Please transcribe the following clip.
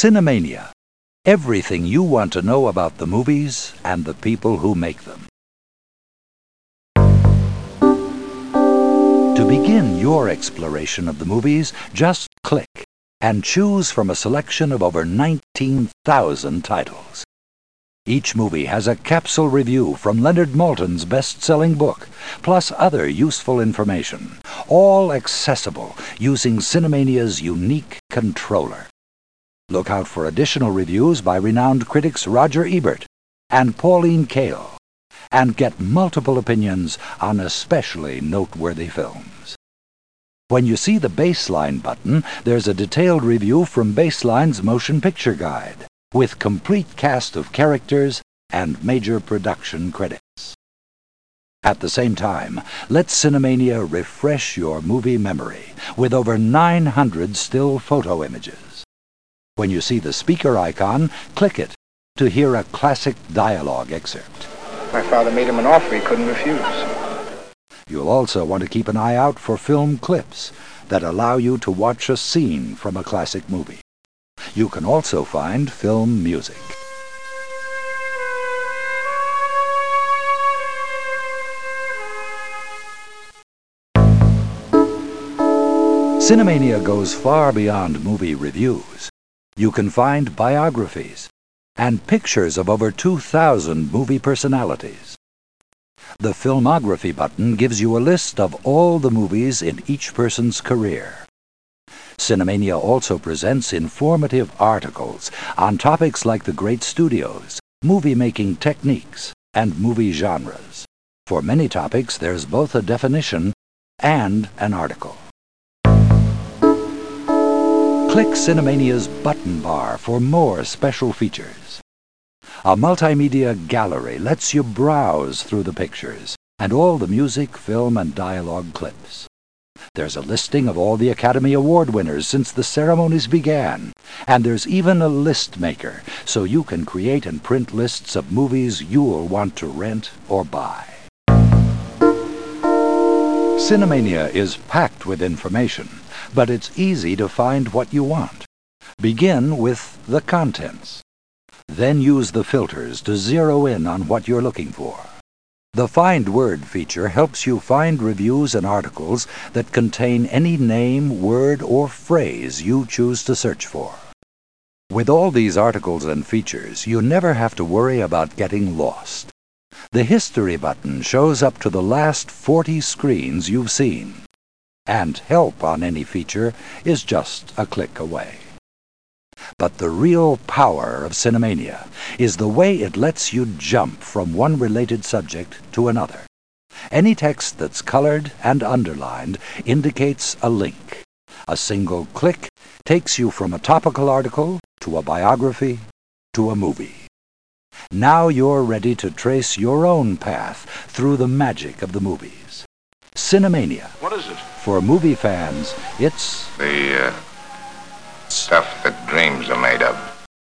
Cinemania. Everything you want to know about the movies and the people who make them. To begin your exploration of the movies, just click and choose from a selection of over 19,000 titles. Each movie has a capsule review from Leonard Maltin's best-selling book, plus other useful information, all accessible using Cinemania's unique controller. Look out for additional reviews by renowned critics Roger Ebert and Pauline Kael, and get multiple opinions on especially noteworthy films. When you see the Baseline button, there's a detailed review from Baseline's Motion Picture Guide, with complete cast of characters and major production credits. At the same time, let Cinemania refresh your movie memory with over 900 still photo images. When you see the speaker icon, click it to hear a classic dialogue excerpt. My father made him an offer he couldn't refuse. You'll also want to keep an eye out for film clips that allow you to watch a scene from a classic movie. You can also find film music. Cinemania goes far beyond movie reviews. You can find biographies and pictures of over 2,000 movie personalities. The Filmography button gives you a list of all the movies in each person's career. Cinemania also presents informative articles on topics like the great studios, movie-making techniques, and movie genres. For many topics, there's both a definition and an article. Click Cinemania's button bar for more special features. A multimedia gallery lets you browse through the pictures and all the music, film, and dialogue clips. There's a listing of all the Academy Award winners since the ceremonies began, and there's even a list maker, so you can create and print lists of movies you'll want to rent or buy. Cinemania is packed with information, but it's easy to find what you want. Begin with the contents. Then use the filters to zero in on what you're looking for. The Find Word feature helps you find reviews and articles that contain any name, word, or phrase you choose to search for. With all these articles and features, you never have to worry about getting lost. The History button shows up to the last 40 screens you've seen, and help on any feature is just a click away. But the real power of Cinemania is the way it lets you jump from one related subject to another. Any text that's colored and underlined indicates a link. A single click takes you from a topical article to a biography to a movie. Now you're ready to trace your own path through the magic of the movies. Cinemania. What is it? For movie fans, it's The stuff that dreams are made of.